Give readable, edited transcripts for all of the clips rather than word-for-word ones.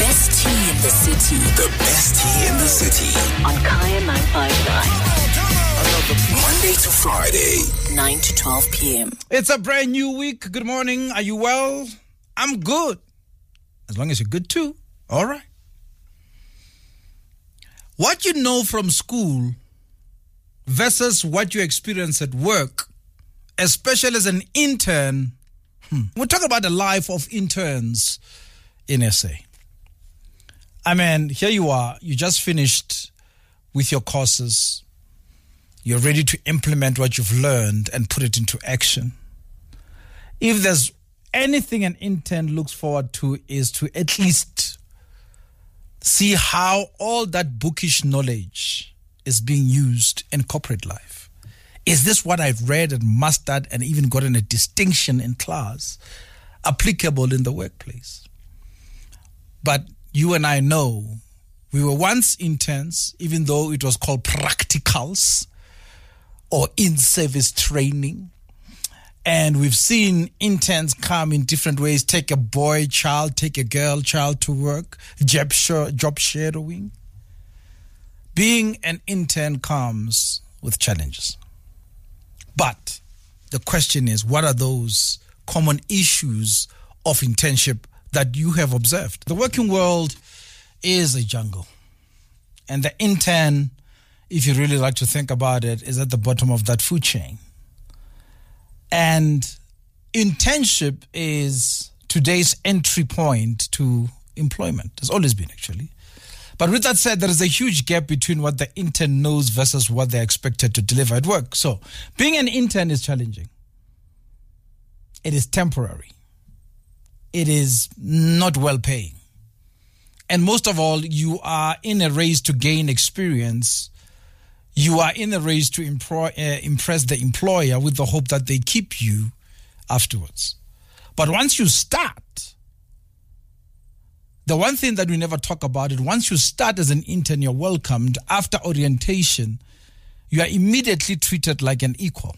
best tea in the city. The best tea in the city. On Kaya 959. Monday to Friday. 9 to 12 p.m. It's a brand new week. Good morning. Are you well? I'm good. As long as you're good too. All right. What you know from school versus what you experience at work, especially as an intern. We'll talk about the life of interns in SA. I mean, here you are. You just finished with your courses. You're ready to implement what you've learned and put it into action. If there's anything an intern looks forward to, is to at least see how all that bookish knowledge is being used in corporate life. Is this what I've read and mastered and even gotten a distinction in class applicable in the workplace? But you and I know we were once interns, even though it was called practicals or in-service training. And we've seen interns come in different ways, take a boy child, take a girl child to work, job shadowing. Being an intern comes with challenges. But the question is, what are those common issues of internship that you have observed? The working world is a jungle. And the intern, if you really like to think about it, is at the bottom of that food chain. And internship is today's entry point to employment. It's always been, actually. But with that said, there is a huge gap between what the intern knows versus what they're expected to deliver at work. So being an intern is challenging. It is temporary. It is not well paying. And most of all, you are in a race to gain experience. You are in a race to impress the employer with the hope that they keep you afterwards. But once you start, the one thing that we never talk about it, once you start as an intern, you're welcomed. After orientation, you are immediately treated like an equal.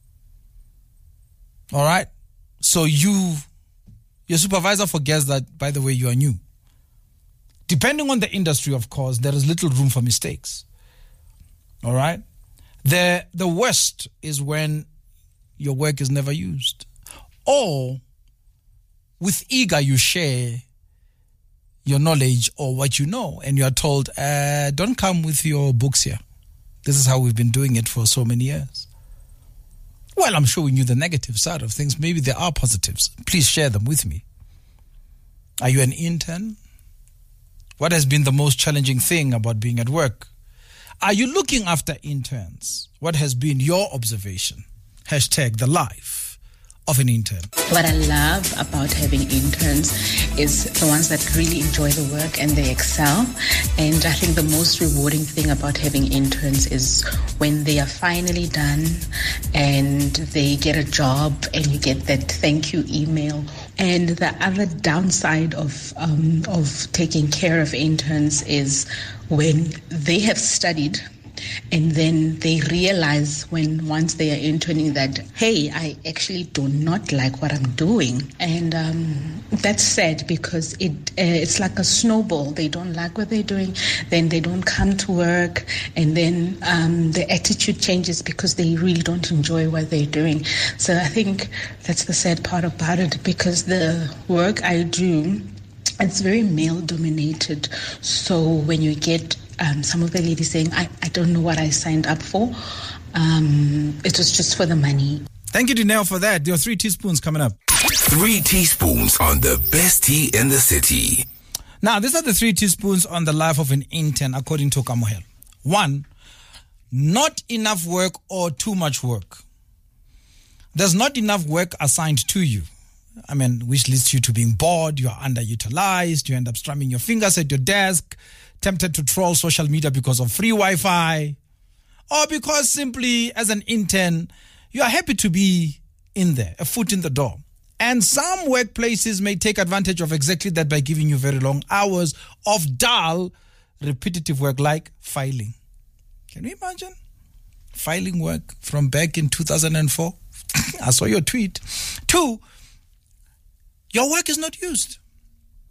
All right? So your supervisor forgets that, by the way, you are new. Depending on the industry, of course, there is little room for mistakes. All right? The worst is when your work is never used. Or with eager you share your knowledge or what you know, and you are told, don't come with your books here. This is how we've been doing it for so many years. Well, I'm sure we knew the negative side of things. Maybe there are positives. Please share them with me. Are you an intern? What has been the most challenging thing about being at work? Are you looking after interns? What has been your observation? #the life of an intern. What I love about having interns is the ones that really enjoy the work and they excel. And I think the most rewarding thing about having interns is when they are finally done and they get a job and you get that thank you email. And the other downside of taking care of interns is when they have studied and then they realize once they are interning that, hey, I actually do not like what I'm doing. And that's sad because it's like a snowball. They don't like what they're doing, then they don't come to work, and then the attitude changes because they really don't enjoy what they're doing. So I think that's the sad part about it, because the work I do, it's very male-dominated. So when you get some of the ladies saying, I don't know what I signed up for, it was just for the money. Thank you, Dineo, for that. Your 3 teaspoons coming up. 3 teaspoons on the best tea in the city. Now, these are the 3 teaspoons on the life of an intern, according to Kamohel. 1, not enough work or too much work. There's not enough work assigned to you. I mean, which leads you to being bored, you are underutilized, you end up strumming your fingers at your desk, tempted to troll social media because of free Wi-Fi, or because simply as an intern, you are happy to be in there, a foot in the door. And some workplaces may take advantage of exactly that by giving you very long hours of dull, repetitive work like filing. Can you imagine? Filing work from back in 2004. I saw your tweet. 2, your work is not used.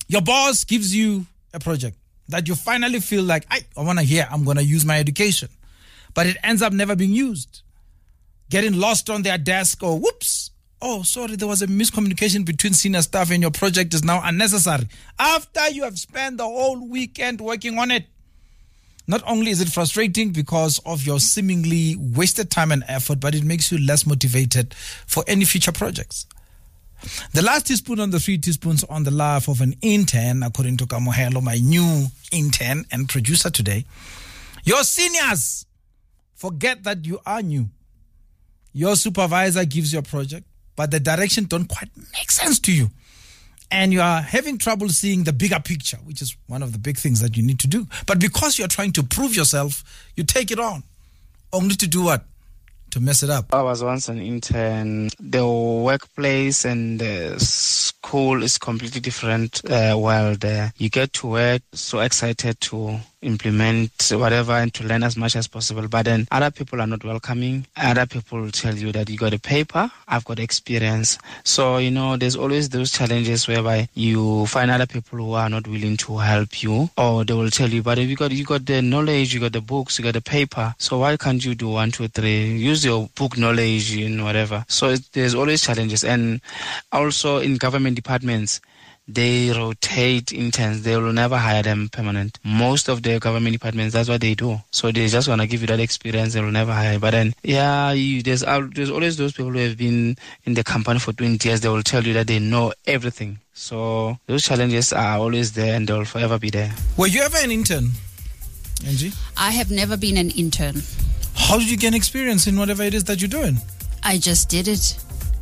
Your boss gives you a project that you finally feel like, I want to hear, I'm going to use my education. But it ends up never being used. Getting lost on their desk or whoops. Oh, sorry, there was a miscommunication between senior staff and your project is now unnecessary. After you have spent the whole weekend working on it. Not only is it frustrating because of your seemingly wasted time and effort, but it makes you less motivated for any future projects. The last teaspoon on the 3 teaspoons on the life of an intern, according to Kamohelo, my new intern and producer today. Your seniors forget that you are new. Your supervisor gives you a project, but the direction don't quite make sense to you. And you are having trouble seeing the bigger picture, which is one of the big things that you need to do. But because you're trying to prove yourself, you take it on. Only to do what? To mess it up. I was once an intern. The workplace and the school is completely different world. You get to work so excited to implement whatever and to learn as much as possible. But then other people are not welcoming. Other people tell you that you got a paper, I've got experience. So, there's always those challenges whereby you find other people who are not willing to help you, or they will tell you, but you got the knowledge, you got the books, you got the paper. So why can't you do 1, 2, 3? Use your book knowledge and whatever. So there's always challenges. And also in government departments, they rotate interns. They will never hire them permanent. Most of the government departments, that's what they do. So they just want to give you that experience. They will never hire. But then, there's always those people who have been in the company for 20 years. They will tell you that they know everything. So those challenges are always there and they will forever be there. Were you ever an intern, Angie? I have never been an intern. How did you gain experience in whatever it is that you're doing? I just did it.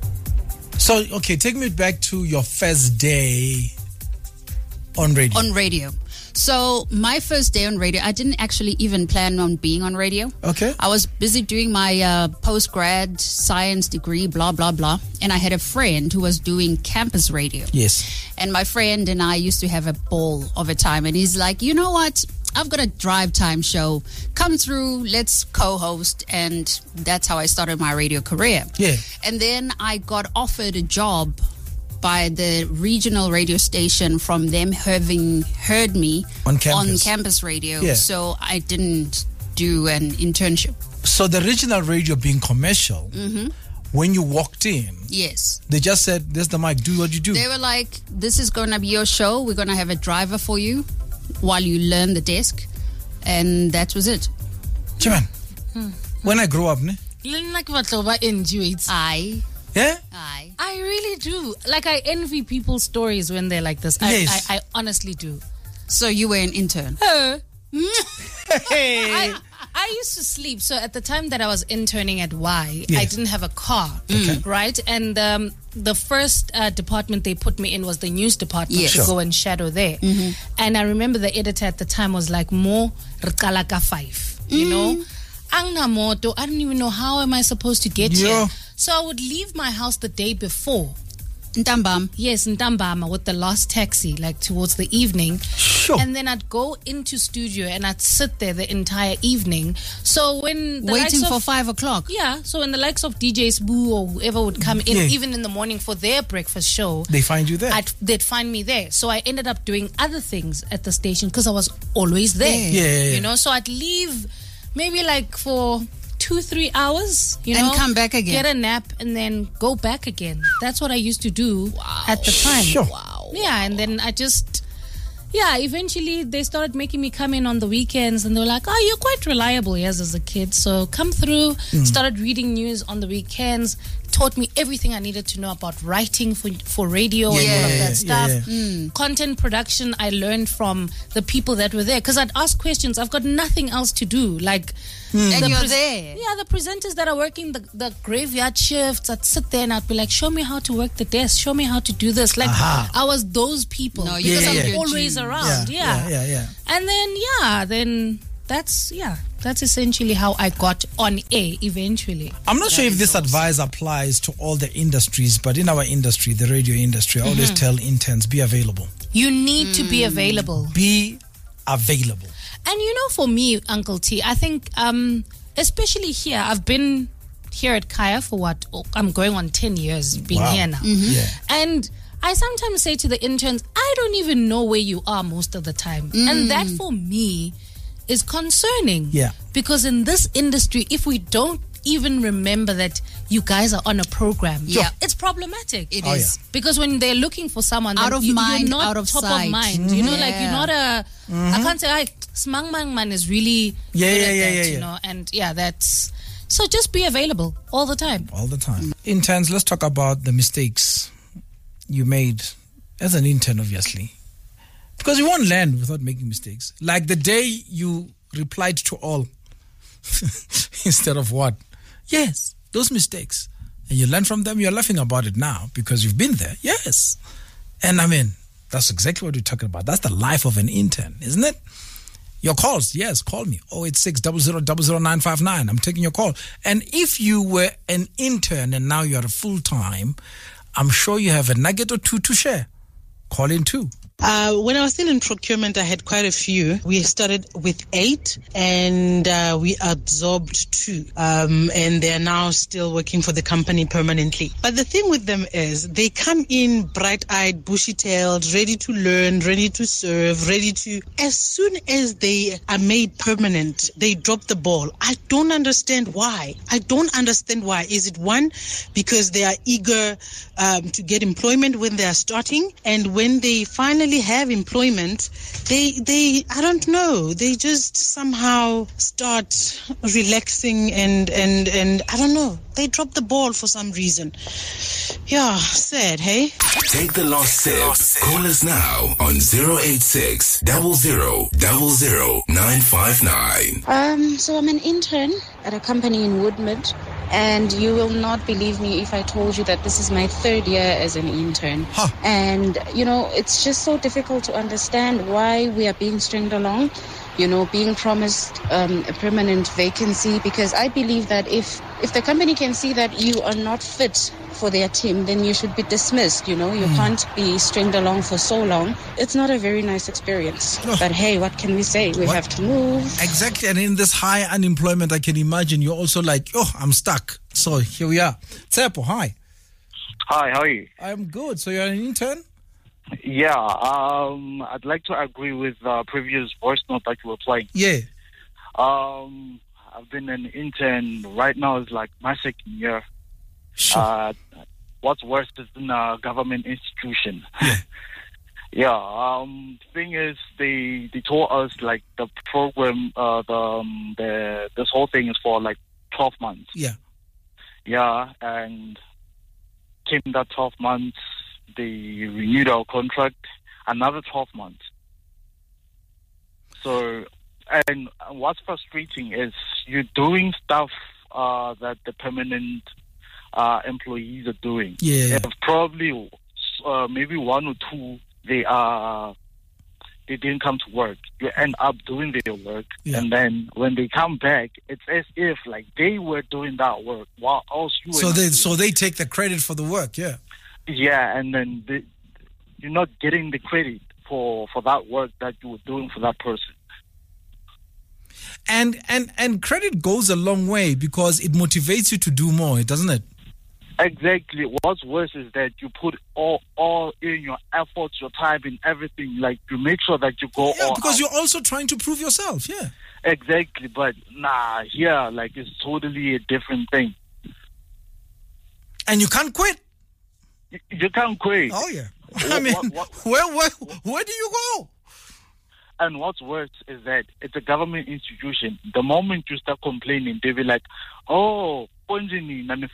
So, okay, take me back to your first day on radio. On radio. So, my first day on radio, I didn't actually even plan on being on radio. Okay. I was busy doing my post-grad science degree, blah, blah, blah. And I had a friend who was doing campus radio. Yes. And my friend and I used to have a ball of a time. And he's like, you know what? I've got a drive time show. Come through, let's co-host. And that's how I started my radio career. Yeah. And then I got offered a job by the regional radio station from them having heard me on campus radio. Yeah. So I didn't do an internship. So the regional radio being commercial, when you walked in, yes, they just said, "There's the mic, do what you do." They were like, "This is going to be your show. We're going to have a driver for you while you learn the desk." And that was it. Chiman, when I grow up, I really do. Like, I envy people's stories when they're like this. Yes. I honestly do. So you were an intern? Hey. I used to sleep. So at the time that I was interning at Y, Yes. I didn't have a car, right? And the first department they put me in was the news department Yes. to go and shadow there. And I remember the editor at the time was like, Mo Rkalaka 5, you know? Angna moto, I don't even know how am I supposed to get here. So I would leave my house the day before. Ntambam. Yes, in Ntambama with the last taxi, like towards the evening. Sure. And then I'd go into studio and I'd sit there the entire evening. So when the Waiting likes for of, 5 o'clock. Yeah, so when the likes of DJ Sboo or whoever would come in, Yeah. even in the morning for their breakfast show, They find you there. they'd find me there. So I ended up doing other things at the station because I was always there. Yeah. You know, so I'd leave maybe like for 2-3 hours, you And know, come back again. get a nap and then go back again. That's what I used to do at the time. Sure. Yeah, and then I just, eventually they started making me come in on the weekends and they were like, oh, you're quite reliable, yes, as a kid. So come through, started reading news on the weekends, taught me everything I needed to know about writing for radio and all of that stuff. Content production, I learned from the people that were there because I'd ask questions. I've got nothing else to do. Like, And you're there. yeah, the presenters that are working the graveyard shifts, I'd sit there and I'd be like, show me how to work the desk, show me how to do this. Like, I was those people No, you because found I'm your always gene. around. Yeah. And then, that's essentially how I got on air eventually. I'm not sure if this advice applies to all the industries, but in our industry, the radio industry, I always tell interns, be available. You need to be available. Be available. And you know, for me, Uncle T, I think, especially here, I've been here at Kaya for I'm going on 10 years being Wow. here now. Yeah. And I sometimes say to the interns, I don't even know where you are most of the time. And that for me is concerning. Yeah. Because in this industry, if we don't even remember that you guys are on a program, it's problematic. It is. Because when they're looking for someone, Out of mind, you're not out of top sight. of mind. You know, like you're not a. I can't say, Smang Mang Man is really good at that, you know, and that's. So just be available all the time. All the time. Interns, let's talk about the mistakes you made as an intern, obviously. Because you won't learn without making mistakes. Like the day you replied to all instead of what? Yes, those mistakes. And you learn from them, you're laughing about it now because you've been there. Yes. And I mean, that's exactly what we're talking about. That's the life of an intern, isn't it? Your calls, yes, call me. 086 000959. I'm taking your call. And if you were an intern and now you're a full-time, I'm sure you have a nugget or two to share. Call in too. When I was still in procurement, I had quite a few. We started with 8 and we absorbed 2. And they're now still working for the company permanently. But the thing with them is they come in bright-eyed, bushy-tailed, ready to learn, ready to serve, ready to... As soon as they are made permanent, they drop the ball. I don't understand why. Is it one, because they are eager to get employment when they are starting, and when they finally have employment, they I don't know, they just somehow start relaxing and I don't know, they drop the ball for some reason. Yeah, sad, hey? Take the last sip. Call us now on 086 00 959. So I'm an intern at a company in Woodmid, and you will not believe me if I told you that this is my 3rd year as an intern. And, you know, it's just so difficult to understand why we are being stringed along, you know, being promised a permanent vacancy, because I believe that if the company can see that you are not fit for their team, then you should be dismissed, you know. You can't be stringed along for so long. It's not a very nice experience. But hey, what can we say? We have to move. Exactly. And in this high unemployment, I can imagine you're also like, I'm stuck. So here we are. Tsepo, hi. Hi, how are you? I'm good. So you're an intern? Yeah, I'd like to agree with the previous voice note that you were playing. Yeah. I've been an intern. Right now is like my 2nd year. Sure. What's worse is in a government institution. Yeah. Thing is, they told us like the program, this whole thing is for like 12 months. Yeah. Yeah, and came that 12 months, they renewed our contract another 12 months. So, and what's frustrating is you're doing stuff that the permanent employees are doing. Yeah. Probably maybe 1 or 2 they didn't come to work. You end up doing their work, and then when they come back, it's as if like they were doing that work while else you were. So they take the credit for the work. Yeah. Yeah, and then you're not getting the credit for that work that you were doing for that person. And credit goes a long way because it motivates you to do more, doesn't it? Exactly. What's worse is that you put all in your efforts, your time, and everything. Like you make sure that you go. Yeah, because out. you're also trying to prove yourself. Yeah. Exactly, but here, like it's totally a different thing. And you can't quit. You can't quit. Oh yeah. I mean, where do you go? And what's worse is that it's a government institution. The moment you start complaining, they'll be like, "Oh, and then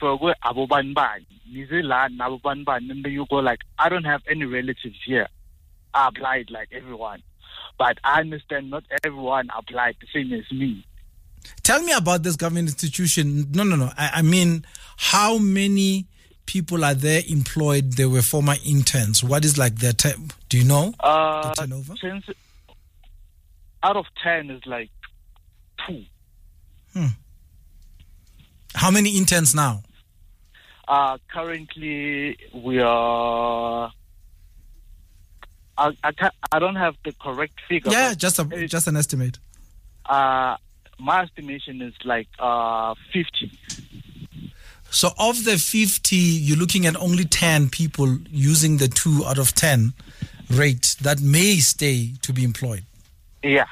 you go like, I don't have any relatives here. I applied like everyone. But I understand not everyone applied the same as me." Tell me about this government institution. No. I mean, how many people are there employed? They were former interns. What is like their do you know the turnover? Out of 10 is like 2. How many interns now? Currently, we are. I don't have the correct figure. Yeah, just an estimate. My estimation is like 50. So of the 50, you're looking at only 10 people using the 2 out of 10 rate that may stay to be employed. Yeah.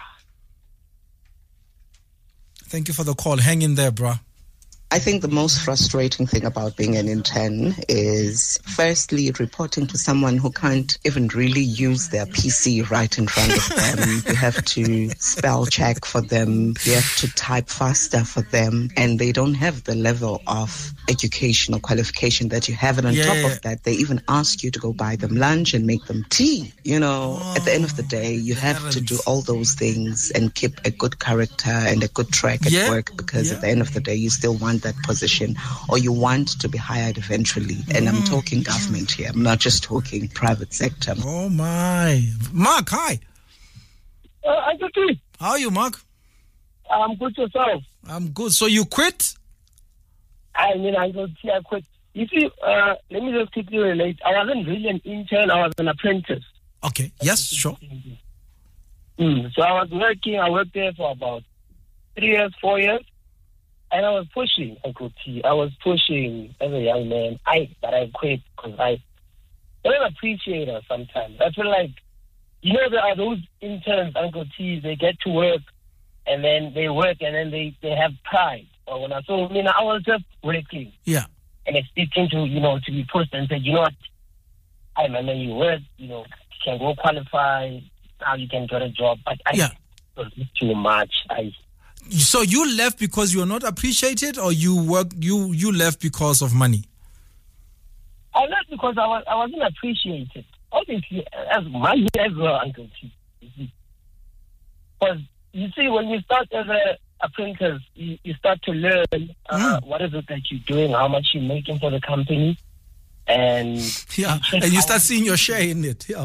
Thank you for the call. Hang in there, bruh. I think the most frustrating thing about being an intern is firstly reporting to someone who can't even really use their PC right in front of them. You have to spell check for them. You have to type faster for them. And they don't have the level of educational qualification that you have. And on top of that, they even ask you to go buy them lunch and make them tea. You know, at the end of the day, you have to do all those things and keep a good character and a good track at work, because at the end of the day, you still want that position, or you want to be hired eventually. And I'm talking government here. I'm not just talking private sector. Oh my. Mark, hi. I'm good. How are you, Mark? I'm good yourself. I'm good. So you quit? I quit. You see, let me just quickly relate. I wasn't really an intern. I was an apprentice. Okay. Yes, sure. So I was working. I worked there for about 3 years, 4 years. And I was pushing, Uncle T. I was pushing as a young man. But I quit because I don't appreciate her sometimes. I feel like, you know, there are those interns, Uncle T, they get to work and then they work and then they have pride. Or when I was just working. Yeah. And expecting to, to be pushed and say, you know what, I remember you work, you can go qualify, now you can get a job. But it was too much. So you left because you were not appreciated, or you left because of money? I left because I wasn't appreciated. Obviously, as money as well, Uncle T. Because you see, when you start as an apprentice, you start to learn what is it that you're doing, how much you're making for the company, and you start seeing your share in it. Yeah.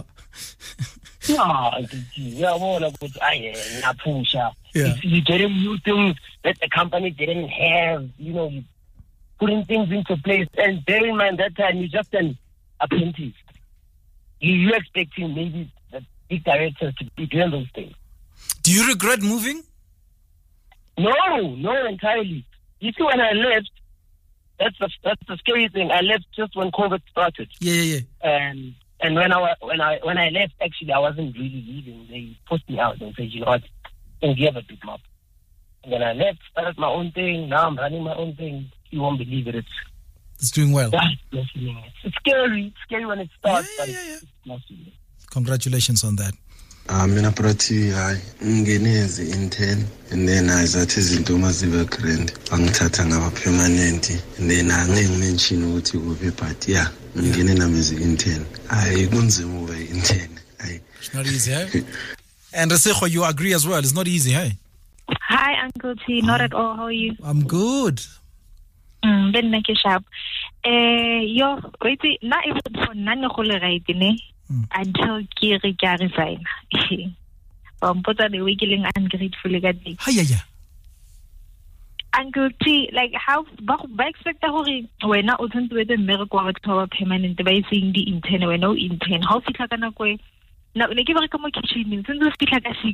You're getting new things that the company didn't have, you're putting things into place. And bear in mind, that time you're just an apprentice. You're expecting maybe the big directors to be doing those things. Do you regret moving? No, entirely. You see, when I left, that's the scary thing. I left just when COVID started. Yeah. And when I left, actually, I wasn't really leaving. They pushed me out and said, you know what, don't give a big map. And then I left, started my own thing. Now I'm running my own thing. You won't believe it. It's doing well. It's scary. It's scary when it starts, but it's awesome. Congratulations on that. Mina prati ngineze intern, and then azathi izinto mazibe grand angithatha ngaba permanent, and then angimention ukuthi kube but ngene nami as intern. Kunzima ube intern. It's not easy, eh? And Resego, you agree as well. It's not easy, hey? Hi, Uncle T. Not at all. How are you? I'm good. Then make it sharp. Wait, not even for none of the until Kiri resign. But the wiggling ungratefully got me. Uncle T, like how back expect when I open to the miracle of permanent devising the intern when no intern. How fit like a way? Now, they give a come kitchen in the speak like a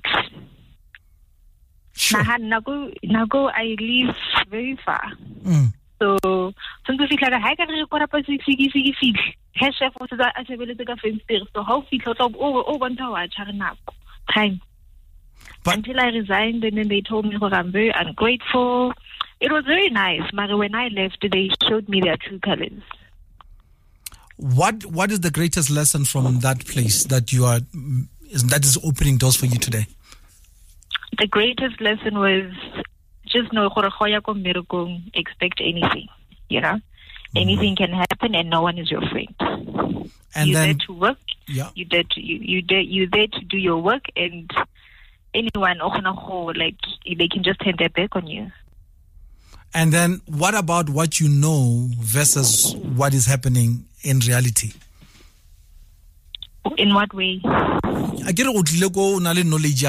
6. Now go, I live very far. So, since we like a hike and record up a 60 feet. Her chef was a ability of fence. So, how feet out of over time. But until I resigned, and then they told me that I'm very ungrateful. It was very nice, but when I left, they showed me their true colors. What is the greatest lesson from that place that is opening doors for you today? The greatest lesson was just know expect anything, anything can happen and no one is your friend. And you're there to work. Yeah. You're there to do your work, and anyone they can just turn their back on you. And then what about what you know versus what is happening in reality? In what way? I get knowledge.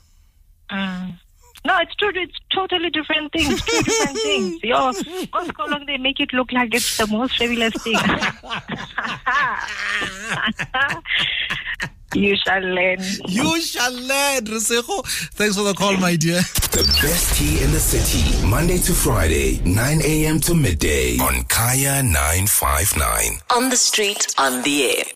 No, it's true. It's totally different things. Two different things. How long they make it look like it's the most fabulous thing. You shall learn. You shall learn, Resego. Thanks for the call, my dear. The best tea in the city, Monday to Friday, 9 a.m. to midday on Kaya 959. On the street, on the air.